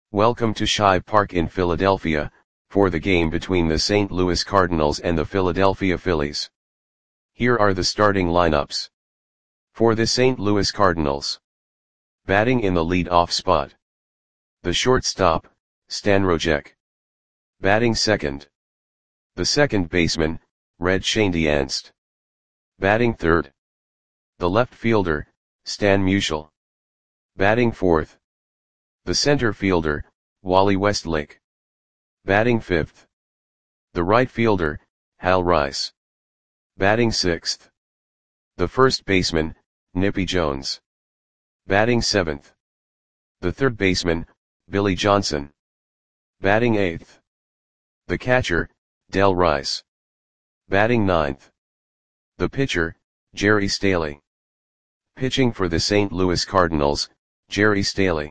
Welcome to Shive Park in Philadelphia, for the game between the St. Louis Cardinals and the Philadelphia Phillies. Here are the starting lineups. For the St. Louis Cardinals. Batting in the lead-off spot. The shortstop, Stan Rojek. Batting second. The second baseman, Red Schoendienst. Batting third. The left fielder, Stan Musial. Batting fourth. The center fielder, Wally Westlake. Batting fifth. The right fielder, Hal Rice. Batting sixth. The first baseman, Nippy Jones. Batting seventh. The third baseman, Billy Johnson. Batting eighth. The catcher, Del Rice. Batting ninth. The pitcher, Jerry Staley. Pitching for the St. Louis Cardinals, Jerry Staley.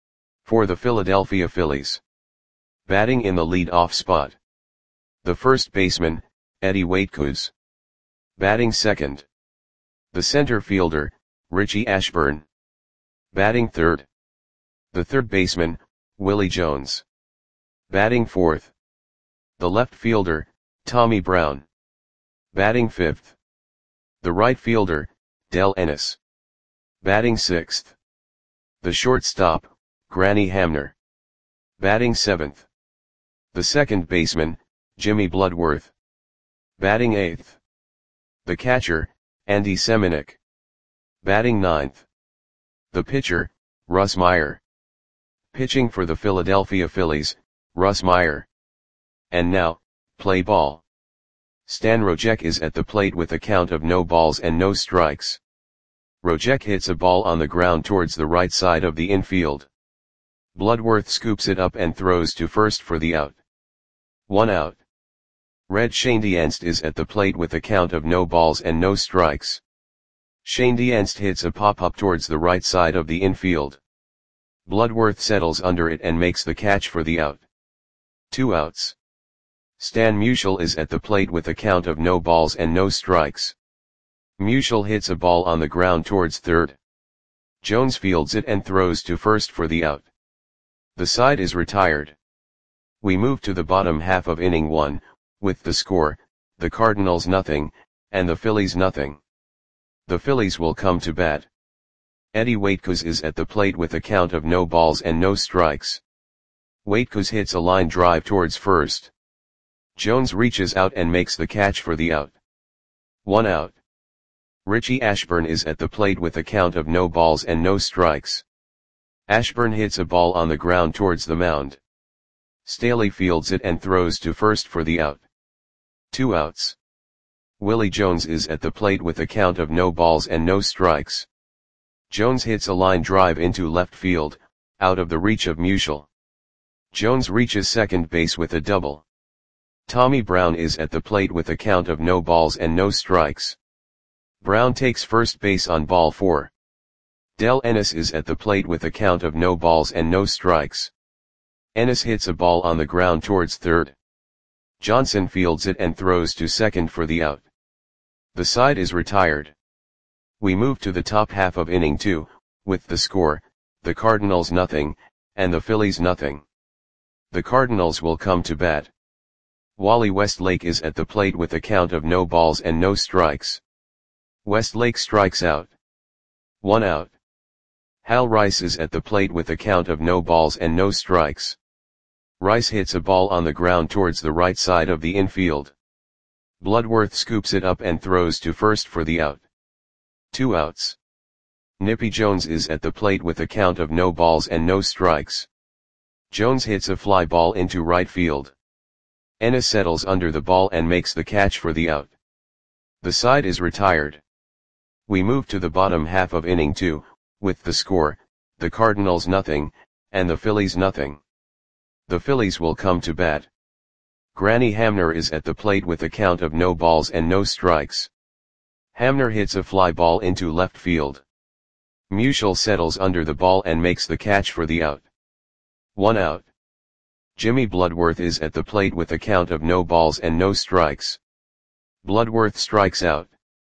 For the Philadelphia Phillies. Batting in the lead-off spot. The first baseman, Eddie Waitkus. Batting second. The center fielder, Richie Ashburn. Batting third. The third baseman, Willie Jones. Batting fourth. The left fielder, Tommy Brown. Batting fifth. The right fielder, Del Ennis. Batting sixth. The shortstop, Granny Hamner. Batting seventh. The second baseman, Jimmy Bloodworth. Batting eighth. The catcher, Andy Semenuk. Batting ninth. The pitcher, Russ Meyer. Pitching for the Philadelphia Phillies, Russ Meyer. And now, play ball. Stan Rojek is at the plate with a count of no balls and no strikes. Rojek hits a ball on the ground towards the right side of the infield. Bloodworth scoops it up and throws to first for the out. 1 out. Red Schoendienst is at the plate with a count of no balls and no strikes. Schoendienst hits a pop-up towards the right side of the infield. Bloodworth settles under it and makes the catch for the out. 2 outs. Stan Musial is at the plate with a count of no balls and no strikes. Musial hits a ball on the ground towards third. Jones fields it and throws to first for the out. The side is retired. We move to the bottom half of inning 1, with the score, the Cardinals nothing, and the Phillies nothing. The Phillies will come to bat. Eddie Waitkus is at the plate with a count of no balls and no strikes. Waitkus hits a line drive towards first. Jones reaches out and makes the catch for the out. 1 out. Richie Ashburn is at the plate with a count of no balls and no strikes. Ashburn hits a ball on the ground towards the mound. Staley fields it and throws to first for the out. 2 outs. Willie Jones is at the plate with a count of no balls and no strikes. Jones hits a line drive into left field, out of the reach of Musial. Jones reaches second base with a double. Tommy Brown is at the plate with a count of no balls and no strikes. Brown takes first base on ball 4. Del Ennis is at the plate with a count of no balls and no strikes. Ennis hits a ball on the ground towards third. Johnson fields it and throws to second for the out. The side is retired. We move to the top half of inning 2, with the score, the Cardinals nothing, and the Phillies nothing. The Cardinals will come to bat. Wally Westlake is at the plate with a count of no balls and no strikes. Westlake strikes out. 1 out. Hal Rice is at the plate with a count of no balls and no strikes. Rice hits a ball on the ground towards the right side of the infield. Bloodworth scoops it up and throws to first for the out. 2 outs. Nippy Jones is at the plate with a count of no balls and no strikes. Jones hits a fly ball into right field. Ennis settles under the ball and makes the catch for the out. The side is retired. We move to the bottom half of inning 2, with the score, the Cardinals nothing, and the Phillies nothing. The Phillies will come to bat. Granny Hamner is at the plate with a count of no balls and no strikes. Hamner hits a fly ball into left field. Musial settles under the ball and makes the catch for the out. 1 out. Jimmy Bloodworth is at the plate with a count of no balls and no strikes. Bloodworth strikes out.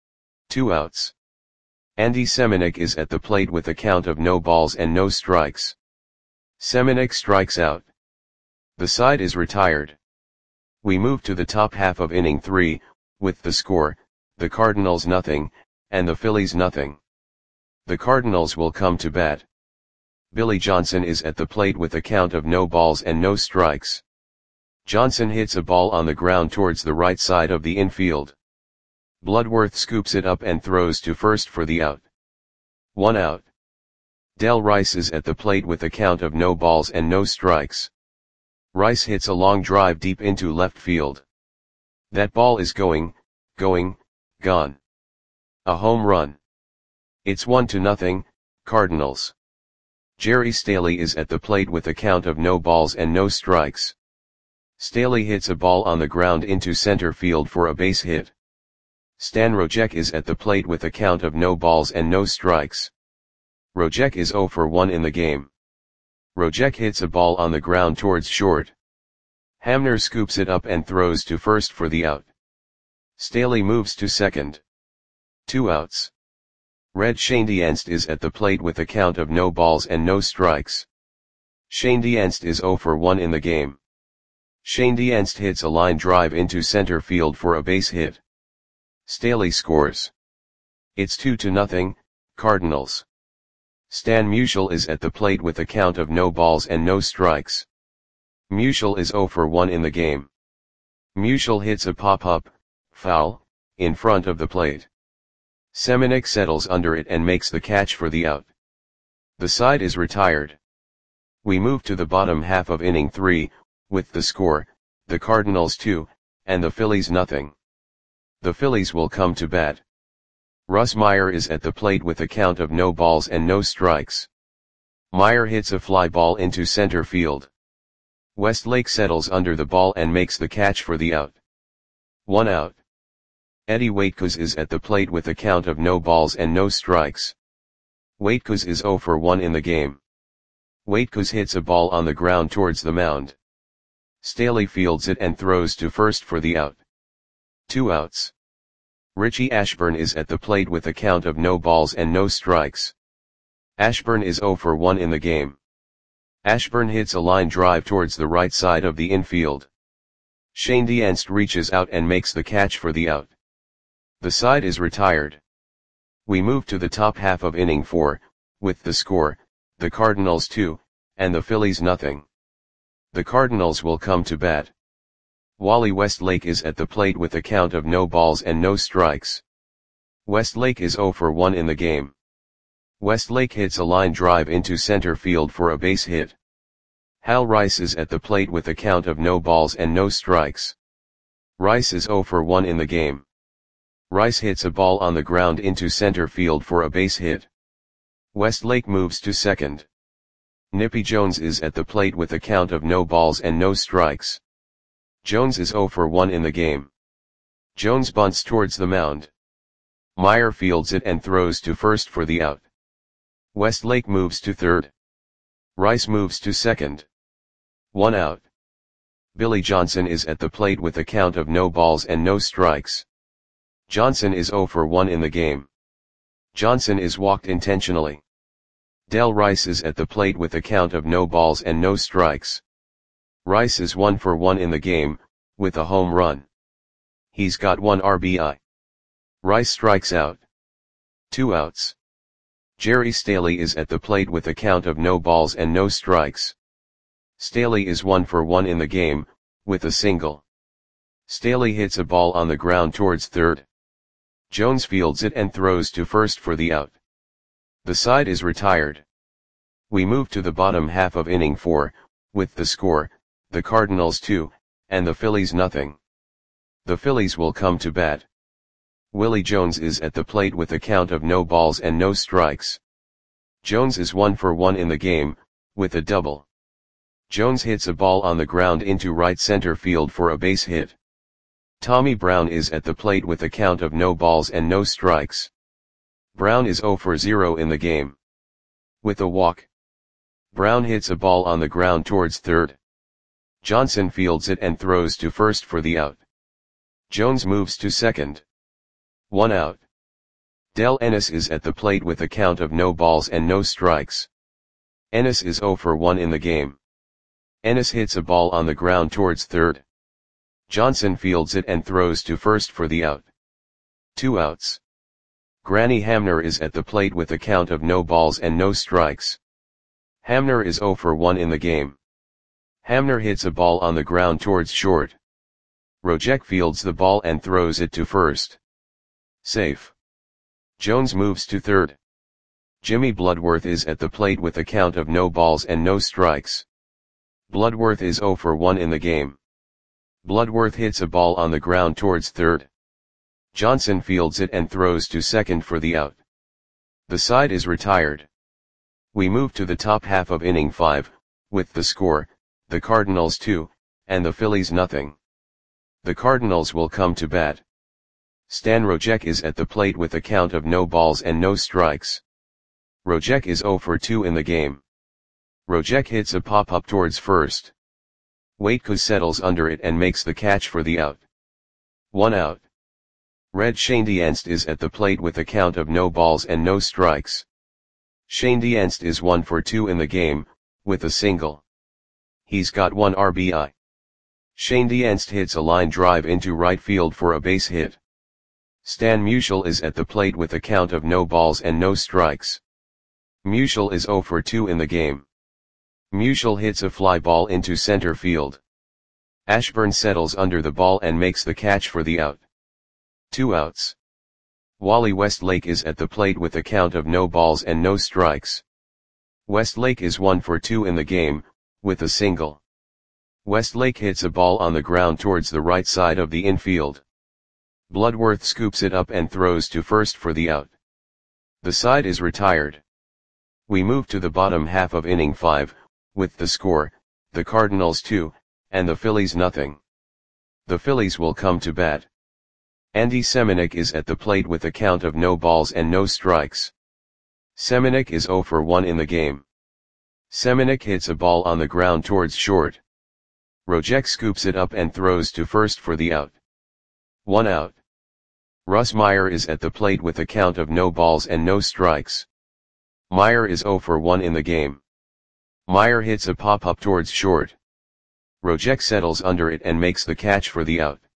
2 outs. Andy Semenuk is at the plate with a count of no balls and no strikes. Semenuk strikes out. The side is retired. We move to the top half of inning 3, with the score, the Cardinals nothing, and the Phillies nothing. The Cardinals will come to bat. Billy Johnson is at the plate with a count of no balls and no strikes. Johnson hits a ball on the ground towards the right side of the infield. Bloodworth scoops it up and throws to first for the out. 1 out. Del Rice is at the plate with a count of no balls and no strikes. Rice hits a long drive deep into left field. That ball is gone. A home run. It's 1-0, Cardinals. Jerry Staley is at the plate with a count of no balls and no strikes. Staley hits a ball on the ground into center field for a base hit. Stan Rojek is at the plate with a count of no balls and no strikes. Rojek is 0 for 1 in the game. Rojek hits a ball on the ground towards short. Hamner scoops it up and throws to first for the out. Staley moves to second. 2 outs. Red Schoendienst is at the plate with a count of no balls and no strikes. Schoendienst is 0 for 1 in the game. Schoendienst hits a line drive into center field for a base hit. Staley scores. It's 2-0, Cardinals. Stan Musial is at the plate with a count of no balls and no strikes. Musial is 0 for 1 in the game. Musial hits a pop-up, foul, in front of the plate. Semenuk settles under it and makes the catch for the out. The side is retired. We move to the bottom half of inning 3, with the score, the Cardinals 2, and the Phillies nothing. The Phillies will come to bat. Russ Meyer is at the plate with a count of no balls and no strikes. Meyer hits a fly ball into center field. Westlake settles under the ball and makes the catch for the out. 1 out. Eddie Waitkus is at the plate with a count of no balls and no strikes. Waitkus is 0 for 1 in the game. Waitkus hits a ball on the ground towards the mound. Staley fields it and throws to first for the out. 2 outs. Richie Ashburn is at the plate with a count of no balls and no strikes. Ashburn is 0 for 1 in the game. Ashburn hits a line drive towards the right side of the infield. Schoendienst reaches out and makes the catch for the out. The side is retired. We move to the top half of inning 4, with the score, the Cardinals 2, and the Phillies nothing. The Cardinals will come to bat. Wally Westlake is at the plate with a count of no balls and no strikes. Westlake is 0 for 1 in the game. Westlake hits a line drive into center field for a base hit. Hal Rice is at the plate with a count of no balls and no strikes. Rice is 0 for 1 in the game. Rice hits a ball on the ground into center field for a base hit. Westlake moves to second. Nippy Jones is at the plate with a count of no balls and no strikes. Jones is 0 for 1 in the game. Jones bunts towards the mound. Meyer fields it and throws to first for the out. Westlake moves to third. Rice moves to second. 1 out. Billy Johnson is at the plate with a count of no balls and no strikes. Johnson is 0 for 1 in the game. Johnson is walked intentionally. Del Rice is at the plate with a count of no balls and no strikes. Rice is 1 for 1 in the game, with a home run. He's got 1 RBI. Rice strikes out. 2 outs. Jerry Staley is at the plate with a count of no balls and no strikes. Staley is 1 for 1 in the game, with a single. Staley hits a ball on the ground towards third. Jones fields it and throws to first for the out. The side is retired. We move to the bottom half of inning 4, with the score, the Cardinals 2, and the Phillies nothing. The Phillies will come to bat. Willie Jones is at the plate with a count of no balls and no strikes. Jones is 1 for 1 in the game, with a double. Jones hits a ball on the ground into right center field for a base hit. Tommy Brown is at the plate with a count of no balls and no strikes. Brown is 0 for 0 in the game. With a walk. Brown hits a ball on the ground towards third. Johnson fields it and throws to first for the out. Jones moves to second. 1 out. Del Ennis is at the plate with a count of no balls and no strikes. Ennis is 0 for 1 in the game. Ennis hits a ball on the ground towards third. Johnson fields it and throws to first for the out. 2 outs. Granny Hamner is at the plate with a count of no balls and no strikes. Hamner is 0 for 1 in the game. Hamner hits a ball on the ground towards short. Rojek fields the ball and throws it to first. Safe. Jones moves to third. Jimmy Bloodworth is at the plate with a count of no balls and no strikes. Bloodworth is 0 for 1 in the game. Bloodworth hits a ball on the ground towards third. Johnson fields it and throws to second for the out. The side is retired. We move to the top half of inning 5, with the score, the Cardinals 2, and the Phillies nothing. The Cardinals will come to bat. Stan Rojek is at the plate with a count of no balls and no strikes. Rojek is 0 for 2 in the game. Rojek hits a pop-up towards first. Waitkus settles under it and makes the catch for the out. 1 out. Red Schoendienst is at the plate with a count of no balls and no strikes. Schoendienst is 1 for 2 in the game, with a single. He's got 1 RBI. Schoendienst hits a line drive into right field for a base hit. Stan Musial is at the plate with a count of no balls and no strikes. Musial is 0 for 2 in the game. Musial hits a fly ball into center field. Ashburn settles under the ball and makes the catch for the out. 2 outs. Wally Westlake is at the plate with a count of no balls and no strikes. Westlake is 1 for 2 in the game, with a single. Westlake hits a ball on the ground towards the right side of the infield. Bloodworth scoops it up and throws to first for the out. The side is retired. We move to the bottom half of inning 5, with the score, the Cardinals 2, and the Phillies nothing. The Phillies will come to bat. Andy Semenuk is at the plate with a count of no balls and no strikes. Semenuk is 0 for 1 in the game. Semenuk hits a ball on the ground towards short. Rojek scoops it up and throws to first for the out. 1 out. Russ Meyer is at the plate with a count of no balls and no strikes. Meyer is 0 for 1 in the game. Meyer hits a pop-up towards short. Rojek settles under it and makes the catch for the out.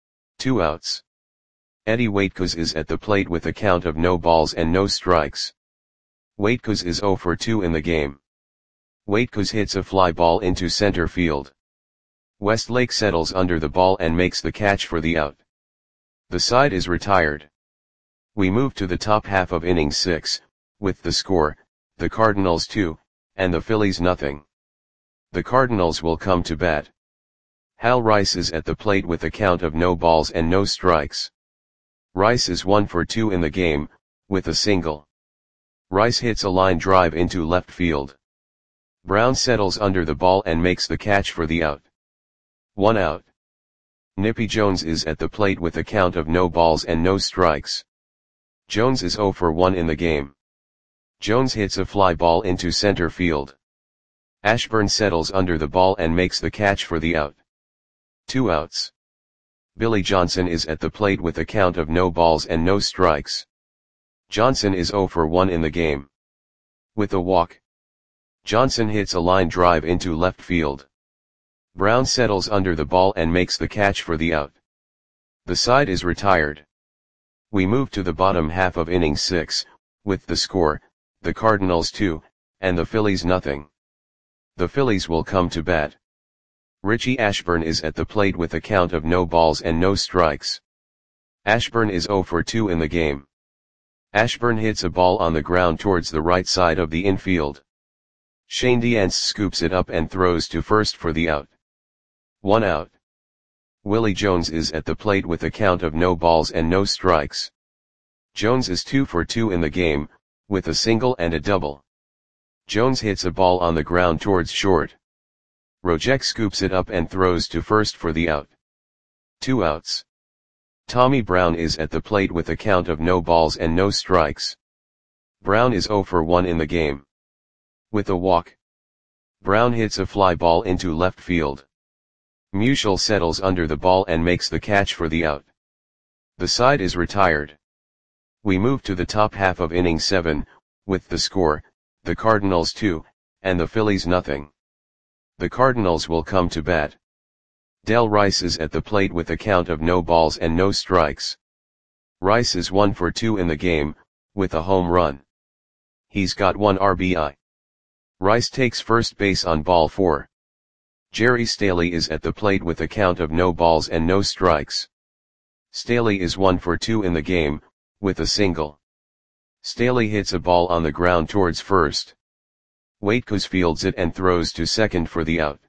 2 outs. Eddie Waitkus is at the plate with a count of no balls and no strikes. Waitkus is 0 for 2 in the game. Waitkus hits a fly ball into center field. Westlake settles under the ball and makes the catch for the out. The side is retired. We move to the top half of inning 6, with the score, the Cardinals 2, and the Phillies nothing. The Cardinals will come to bat. Hal Rice is at the plate with a count of no balls and no strikes. Rice is 1 for 2 in the game, with a single. Rice hits a line drive into left field. Brown settles under the ball and makes the catch for the out. 1 out. Nippy Jones is at the plate with a count of no balls and no strikes. Jones is 0 for 1 in the game. Jones hits a fly ball into center field. Ashburn settles under the ball and makes the catch for the out. 2 outs. Billy Johnson is at the plate with a count of no balls and no strikes. Johnson is 0 for 1 in the game. With a walk. Johnson hits a line drive into left field. Brown settles under the ball and makes the catch for the out. The side is retired. We move to the bottom half of inning 6, with the score, the Cardinals 2, and the Phillies nothing. The Phillies will come to bat. Richie Ashburn is at the plate with a count of no balls and no strikes. Ashburn is 0 for 2 in the game. Ashburn hits a ball on the ground towards the right side of the infield. Schoendienst scoops it up and throws to first for the out. 1 out. Willie Jones is at the plate with a count of no balls and no strikes. Jones is 2 for 2 in the game, with a single and a double. Jones hits a ball on the ground towards short. Rojek scoops it up and throws to first for the out. 2 outs. Tommy Brown is at the plate with a count of no balls and no strikes. Brown is 0 for 1 in the game. With a walk. Brown hits a fly ball into left field. Musial settles under the ball and makes the catch for the out. The side is retired. We move to the top half of inning 7, with the score, the Cardinals 2, and the Phillies nothing. The Cardinals will come to bat. Del Rice is at the plate with a count of no balls and no strikes. Rice is 1 for 2 in the game, with a home run. He's got 1 RBI. Rice takes first base on ball 4. Jerry Staley is at the plate with a count of no balls and no strikes. Staley is 1 for 2 in the game, with a single. Staley hits a ball on the ground towards first. Waitkus fields it and throws to second for the out.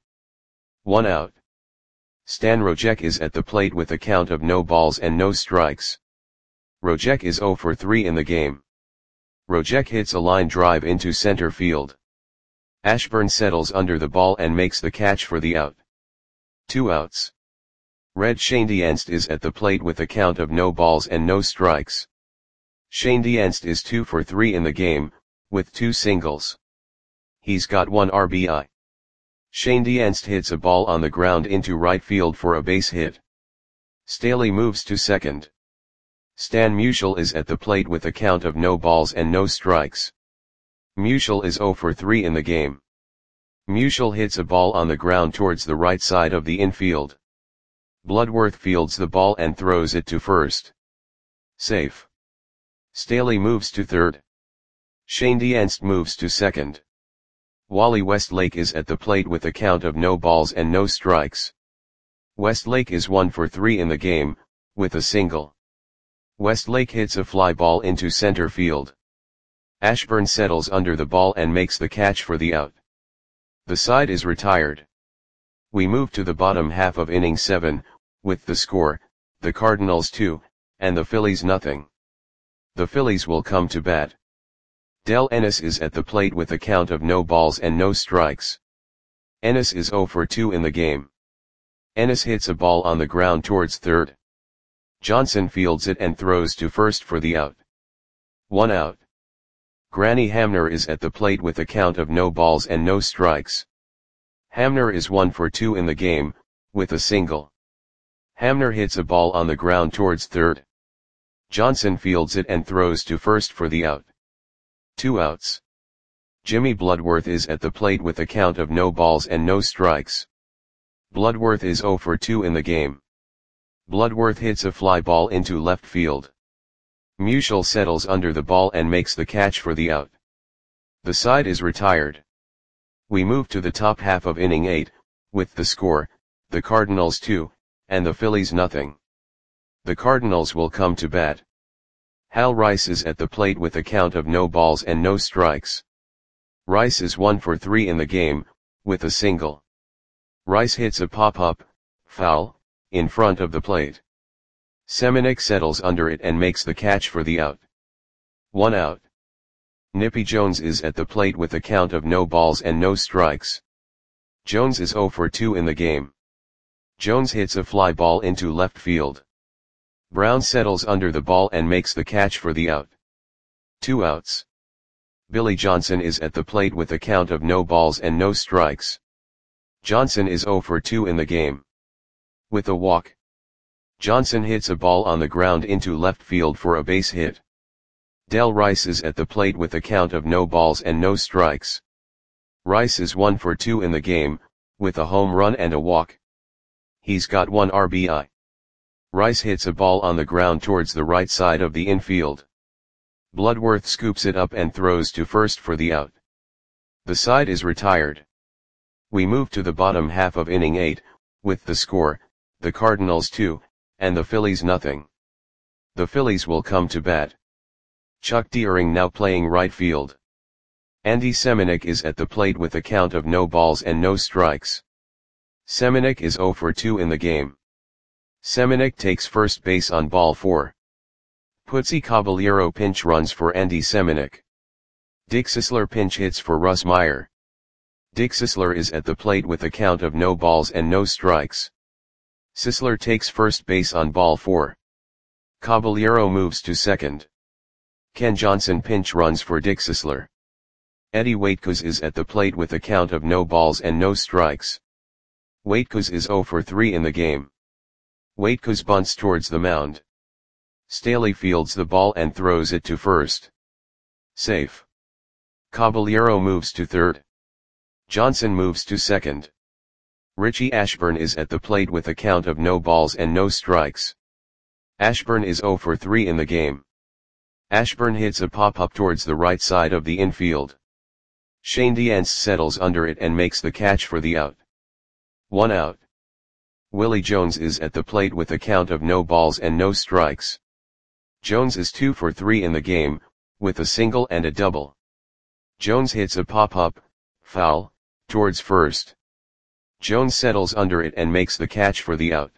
1 out. Stan Rojek is at the plate with a count of no balls and no strikes. Rojek is 0 for 3 in the game. Rojek hits a line drive into center field. Ashburn settles under the ball and makes the catch for the out. 2 outs. Red Schoendienst is at the plate with a count of no balls and no strikes. Schoendienst is 2 for 3 in the game, with 2 singles. He's got 1 RBI. Schoendienst hits a ball on the ground into right field for a base hit. Staley moves to second. Stan Musial is at the plate with a count of no balls and no strikes. Musial is 0 for 3 in the game. Musial hits a ball on the ground towards the right side of the infield. Bloodworth fields the ball and throws it to first. Safe. Staley moves to third. Schoendienst moves to second. Wally Westlake is at the plate with a count of no balls and no strikes. Westlake is 1 for 3 in the game, with a single. Westlake hits a fly ball into center field. Ashburn settles under the ball and makes the catch for the out. The side is retired. We move to the bottom half of inning 7, with the score, the Cardinals 2, and the Phillies nothing. The Phillies will come to bat. Del Ennis is at the plate with a count of no balls and no strikes. Ennis is 0 for 2 in the game. Ennis hits a ball on the ground towards third. Johnson fields it and throws to first for the out. 1 out. Granny Hamner is at the plate with a count of no balls and no strikes. Hamner is 1 for 2 in the game, with a single. Hamner hits a ball on the ground towards third. Johnson fields it and throws to first for the out. 2 outs. Jimmy Bloodworth is at the plate with a count of no balls and no strikes. Bloodworth is 0 for 2 in the game. Bloodworth hits a fly ball into left field. Musial settles under the ball and makes the catch for the out. The side is retired. We move to the top half of inning 8, with the score, the Cardinals 2, and the Phillies nothing. The Cardinals will come to bat. Hal Rice is at the plate with a count of no balls and no strikes. Rice is 1 for 3 in the game, with a single. Rice hits a pop-up, foul, in front of the plate. Semenuk settles under it and makes the catch for the out. 1 out. Nippy Jones is at the plate with a count of no balls and no strikes. Jones is 0 for 2 in the game. Jones hits a fly ball into left field. Brown settles under the ball and makes the catch for the out. 2 outs. Billy Johnson is at the plate with a count of no balls and no strikes. Johnson is 0 for 2 in the game. With a walk. Johnson hits a ball on the ground into left field for a base hit. Del Rice is at the plate with a count of no balls and no strikes. Rice is 1 for 2 in the game, with a home run and a walk. He's got 1 RBI. Rice hits a ball on the ground towards the right side of the infield. Bloodworth scoops it up and throws to first for the out. The side is retired. We move to the bottom half of inning 8, with the score, the Cardinals 2, and the Phillies nothing. The Phillies will come to bat. Chuck Deering now playing right field. Andy Semenuk is at the plate with a count of no balls and no strikes. Semenuk is 0 for 2 in the game. Semenuk takes first base on ball 4. Putzi Caballero pinch runs for Andy Semenuk. Dick Sisler pinch hits for Russ Meyer. Dick Sisler is at the plate with a count of no balls and no strikes. Sisler takes first base on ball 4. Caballero moves to second. Ken Johnson pinch runs for Dick Sisler. Eddie Waitkus is at the plate with a count of no balls and no strikes. Waitkus is 0 for 3 in the game. Waitkus bunts towards the mound. Staley fields the ball and throws it to first. Safe. Caballero moves to third. Johnson moves to second. Richie Ashburn is at the plate with a count of no balls and no strikes. Ashburn is 0 for 3 in the game. Ashburn hits a pop-up towards the right side of the infield. Shane Dienst settles under it and makes the catch for the out. 1 out. Willie Jones is at the plate with a count of no balls and no strikes. Jones is 2 for 3 in the game, with a single and a double. Jones hits a pop-up, foul, towards first. Jones settles under it and makes the catch for the out.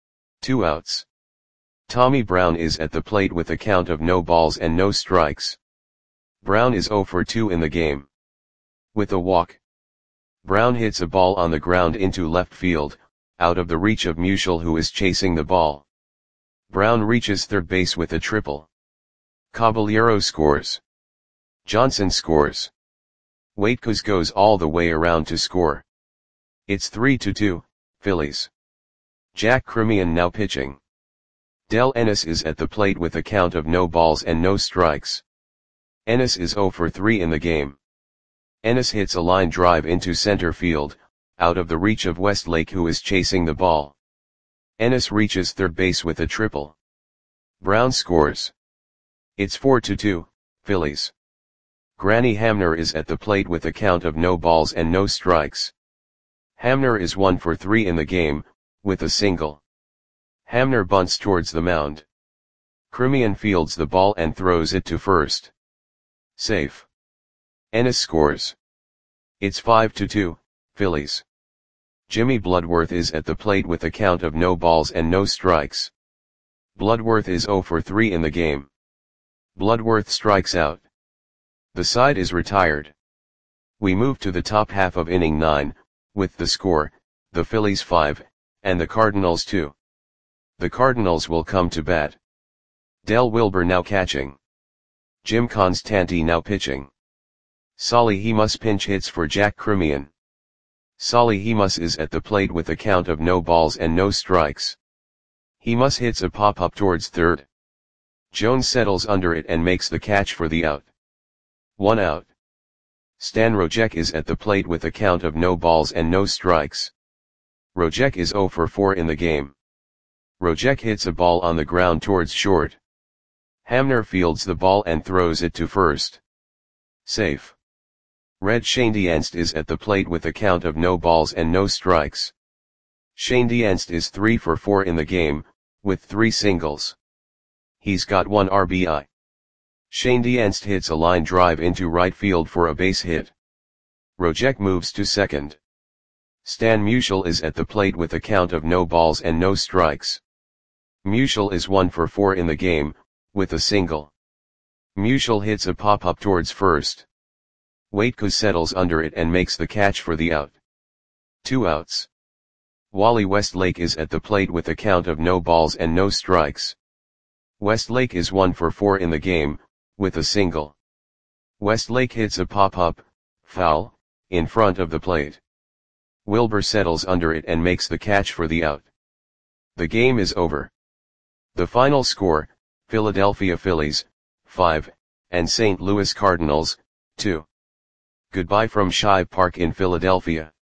2 outs. Tommy Brown is at the plate with a count of no balls and no strikes. Brown is 0 for 2 in the game. With a walk. Brown hits a ball on the ground into left field, out of the reach of Musial, who is chasing the ball. Brown reaches third base with a triple. Caballero scores. Johnson scores. Waitkus goes all the way around to score. It's 3-2, Phillies. Jack Crimean now pitching. Del Ennis is at the plate with a count of no balls and no strikes. Ennis is 0 for 3 in the game. Ennis hits a line drive into center field, out of the reach of Westlake, who is chasing the ball. Ennis reaches third base with a triple. Brown scores. It's 4-2, Phillies. Granny Hamner is at the plate with a count of no balls and no strikes. Hamner is 1 for 3 in the game, with a single. Hamner bunts towards the mound. Crimean fields the ball and throws it to first. Safe. Ennis scores. It's 5-2, Phillies. Jimmy Bloodworth is at the plate with a count of no balls and no strikes. Bloodworth is 0 for 3 in the game. Bloodworth strikes out. The side is retired. We move to the top half of inning 9, with the score, the Phillies 5, and the Cardinals 2. The Cardinals will come to bat. Del Wilber now catching. Jim Constanti now pitching. Solly Hemus pinch hits for Jack Crimean. Solly Hemus is at the plate with a count of no balls and no strikes. Hemus hits a pop-up towards third. Jones settles under it and makes the catch for the out. 1 out. Stan Rojek is at the plate with a count of no balls and no strikes. Rojek is 0 for 4 in the game. Rojek hits a ball on the ground towards short. Hamner fields the ball and throws it to first. Safe. Red Shane Dienst is at the plate with a count of no balls and no strikes. Shane Dienst is 3 for 4 in the game, with 3 singles. He's got 1 RBI. Shane Dienst hits a line drive into right field for a base hit. Rojek moves to second. Stan Musial is at the plate with a count of no balls and no strikes. Musial is 1 for 4 in the game, with a single. Musial hits a pop-up towards first. Waitkus settles under it and makes the catch for the out. 2 outs. Wally Westlake is at the plate with a count of no balls and no strikes. Westlake is 1 for 4 in the game, with a single. Westlake hits a pop-up, foul, in front of the plate. Wilber settles under it and makes the catch for the out. The game is over. The final score, Philadelphia Phillies, 5, and St. Louis Cardinals, 2. Goodbye from Shive Park in Philadelphia.